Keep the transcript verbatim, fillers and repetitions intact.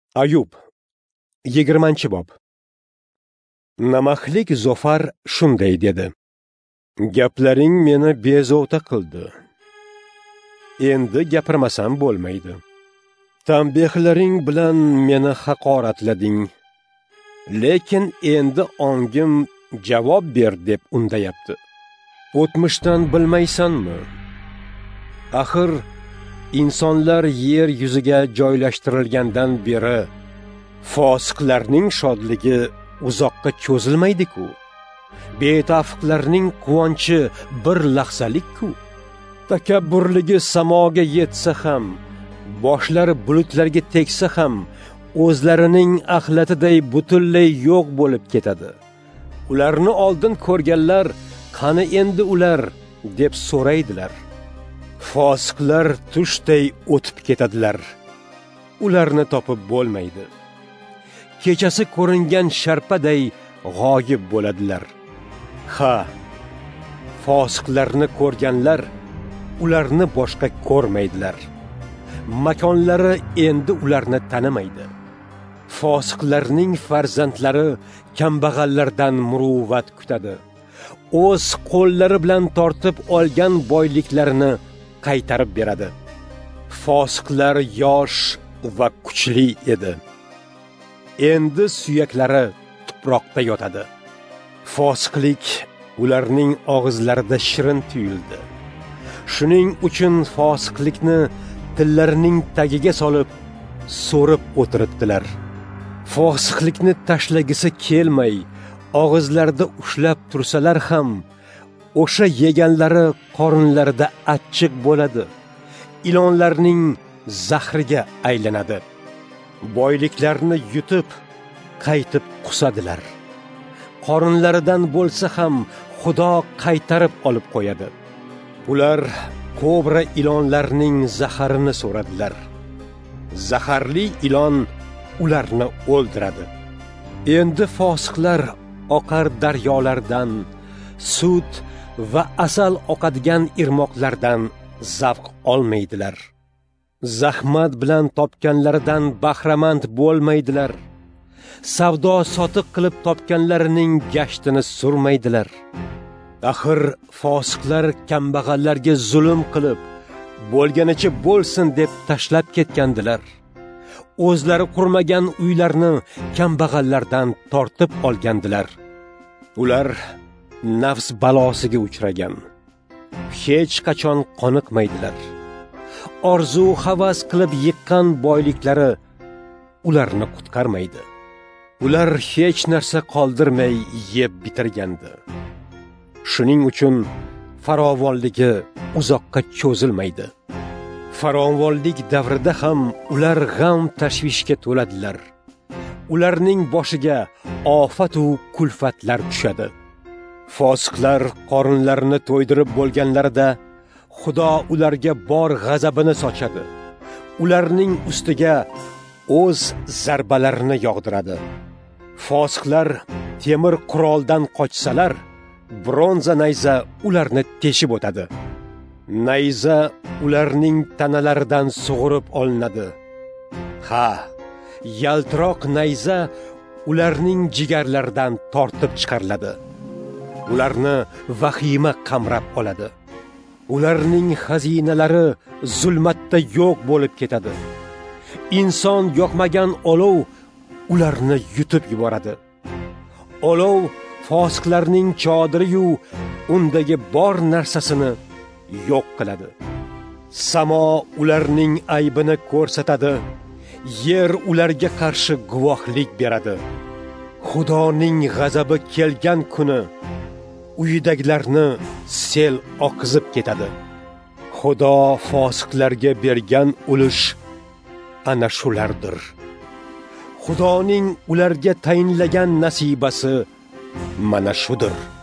Ayub yigirmanchi bob. Namaxlik Zofar shunday dedi: Gaplaring meni bezovta qildi. Endi gapirmasam bo'lmaydi. Tanbehlaring bilan meni haqoratlading. Lekin endi ongim javob ber deb undayapti. O'tmishdan bilmaysanmi? Axir insonlar yer yuziga joylashtirilgandan beri fosiqlarning shodligi uzoqqa cho'zilmaydi-ku. Betafiqlarning quvonchi bir lahzalik-ku. Takabburligi samoga yetsa ham, boshlari bulutlarga tegsa ham, o'zlarining axlatiday butunlay yo'q bo'lib ketadi. Ularni oldin ko'rganlar qani endi ular deb so'raydilar. Fosiqlar tushday o'tib ketadilar. Ularni topib bo'lmaydi. Kechasi ko'ringan sharpaday g'oyib bo'ladilar. Ha, fosiqlarni ko'rganlar ularni boshqa ko'rmaydilar. Makonlari endi ularni tanimaydi. Fosiqlarning farzandlari kambag'allardan muruvvat kutadi. O'z qo'llari bilan tortib olgan boyliklarini qaytarib beradi. Fosiqlar yosh va kuchli edi. Endi suyaklari tuproqda yotadi. Fosiqlik ularning og'izlarida shirin tuyuldi. Shuning uchun fosiqlikni tillarining tagiga solib, so'rib o'tiribdilar. Fosiqlikni tashlagisi kelmay, og'izlarida ushlab tursalar ham, o'sha yeganlari qorinlarida achchiq bo'ladi. Ilonlarning zahriga aylanadi. Boyliklarni yutib, qaytib qusadilar. Qorinlaridan bo'lsa ham Xudo qaytarib olib qo'yadi. Ular kobra ilonlarning zaharini so'radilar. Zaharli ilon ularni o'ldiradi. Endi fosiqlar oqar daryolardan, sut va asal oqadigan irmoqlardan zavq olmaydilar. Zahmat bilan topganlaridan bahramand bo'lmaydilar. Savdo sotiq qilib topganlarining gashtini surmaydilar. Axir fosiqlar kambag'allarga zulm qilib, bo'lganicha bo'lsin deb tashlab ketgandilar. O'zlari qurmagan uylarni kambag'allardan tortib olgandilar. Ular nafs balosiga uchragan. Hech qachon qoniqmaydilar. Orzu havas qilib yiqqan boyliklari ularni qutqarmaydi. Ular hech narsa qoldirmay yeb bitirgandi. Shuning uchun farovonligi uzoqqa cho'zilmaydi. Farovonlik davrida ham ular g'am tashvishga to'ladilar. Ularning boshiga ofat va kulfatlar tushadi. Fosiqlar qorinlarini to'ydirib bo'lganlarida Xudo ularga bor g'azabini sochadi. Ularning ustiga o'z zarbalarini yog'diradi. Fosiqlar temir quroldan qochsalar, bronza nayza ularni teshib o'tadi. Nayza ularning tanalaridan sug'urib olinadi. Ha, yaltiroq nayza ularning jigarlaridan tortib chiqariladi. Ularni vahima qamrab oladi. Ularning xazinalari zulmatda yo'q bo'lib ketadi. Inson yoqmagan olov ularni yutib yuboradi. Olov fosiqlarning chodiri-yu undagi bor narsasini yo'q qiladi. Samo ularning aybini ko'rsatadi. Yer ularga qarshi guvohlik beradi. Xudoning g'azabi kelgan kuni uyidagilarni sel oqizib ketadi. Xudo fosiqlarga bergan ulush ana shulardir. Xudoning ularga tayinlagan nasibasi mana shudir.